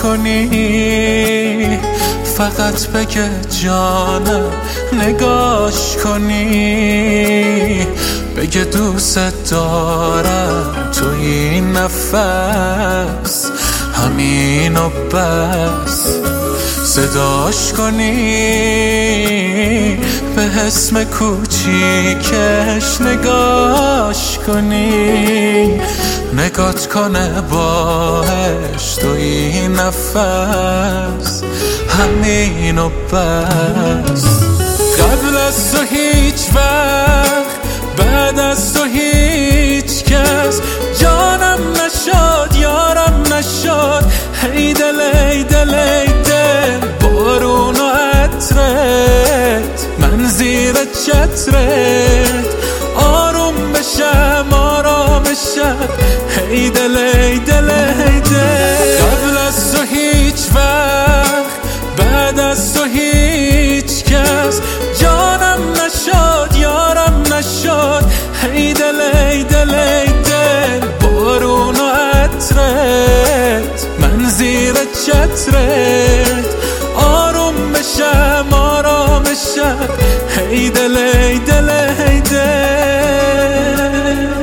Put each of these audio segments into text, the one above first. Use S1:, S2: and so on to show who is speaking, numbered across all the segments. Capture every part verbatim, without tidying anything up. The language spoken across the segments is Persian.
S1: کنی، فقط بگه جانم نگاش کنی، بگه دوست دارم تو این نفس، همین و بس. صداش کنی، به اسم کوچیکش نگاش کنی، نگات کنه باش تو این نفس، همین و بس. قبل از تو هیچ وقت، بعد از تو هیچ کس جانم نشد، یارم نشد. هی دل ای دل ای دل، بارون و عطرت، من زیر چترت آروم بشم آرامشم. هی دل ای دل ای دل. قبل از تو هیچ وقت، بعد از تو هیچ کس جانم نشد، یارم نشد. هی دل ای دل ای دل، بارون و عطرت، من زیر چترت آروم بشم آرامشم. هی دل ای دل ای دل.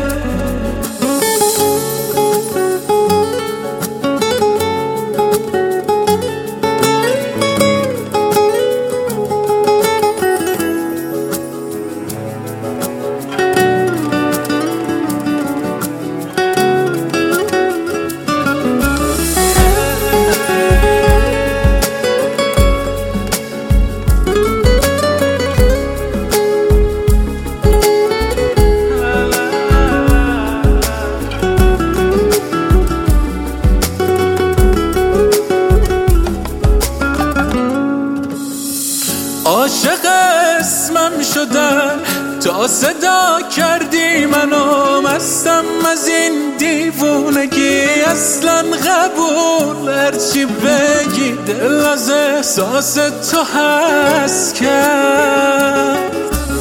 S1: عاشق اسمم شدن تا صدا کردی منو، مستم از این دیوونگی اصلا قبول. هرچی بگی دل از احساس تو هست کرد.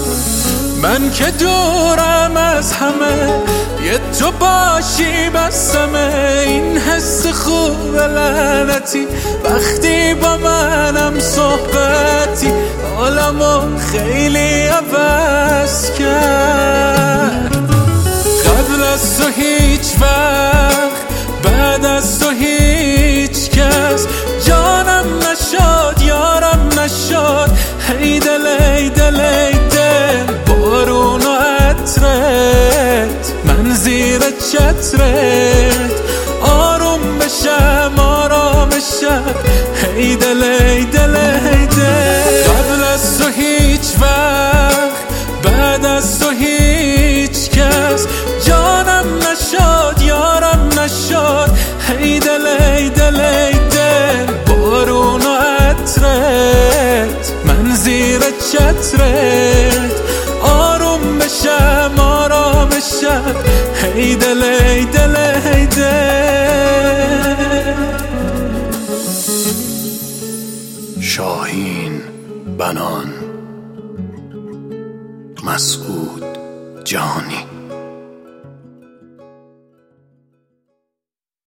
S1: من که دورم از همه، یه تو باشی بسمه. این حس خوب لعنتی وقتی با منم صحبتی، حالمو خیلی عوض کرد. قبل از تو هیچ وقت، بعد از تو هیچ کس جانم نشد، یارم نشد. هی دل ای دل ای دل، بارون و عطرت، من زیر چترت آروم بشم آرامشم. هی دل ای دل ای دل. قبل از تو هیچ وقت، بعد از تو هیچ کس جانم نشد، یارم نشد. هی دل ای دل ای دل، بارون و عطرت، من زیر چترت آروم بشم آرامشم. هی دل ای دل ای دل.
S2: شاهین بنان، مسعود جانی.